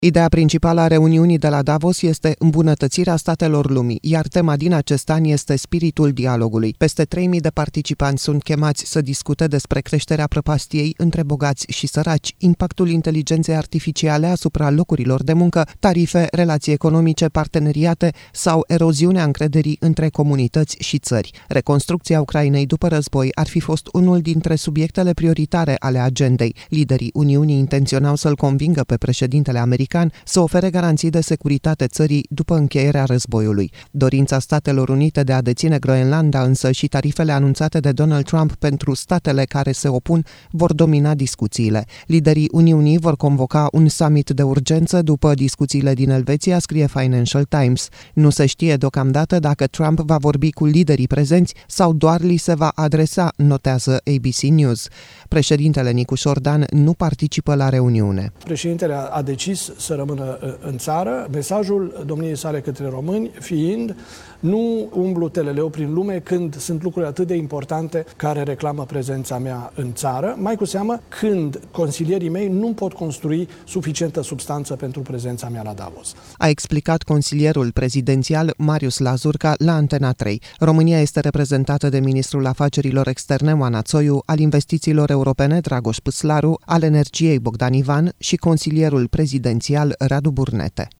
Ideea principală a reuniunii de la Davos este îmbunătățirea statelor lumii, iar tema din acest an este spiritul dialogului. Peste 3.000 de participanți sunt chemați să discute despre creșterea prăpastiei între bogați și săraci, impactul inteligenței artificiale asupra locurilor de muncă, tarife, relații economice, parteneriate sau eroziunea încrederii între comunități și țări. Reconstrucția Ucrainei după război ar fi fost unul dintre subiectele prioritare ale agendei. Liderii Uniunii intenționau să-l convingă pe președintele american să ofere garanții de securitate țării după încheierea războiului. Dorința Statelor Unite de a deține Groenlanda însă și tarifele anunțate de Donald Trump pentru statele care se opun vor domina discuțiile. Liderii Uniunii vor convoca un summit de urgență după discuțiile din Elveția, scrie Financial Times. Nu se știe deocamdată dacă Trump va vorbi cu liderii prezenți sau doar li se va adresa, notează ABC News. Președintele Nicușor Dan nu participă la reuniune. Președintele a decis să rămână în țară, mesajul domniei sale către români fiind: nu umblu teleleu prin lume când sunt lucruri atât de importante care reclamă prezența mea în țară, mai cu seamă când consilierii mei nu pot construi suficientă substanță pentru prezența mea la Davos. A explicat consilierul prezidențial Marius Lazurca la Antena 3. România este reprezentată de ministrul afacerilor externe Oana Țoiu, al investițiilor europene Dragoș Păslaru, al energiei Bogdan Ivan și consilierul prezidențial Radu Burnete.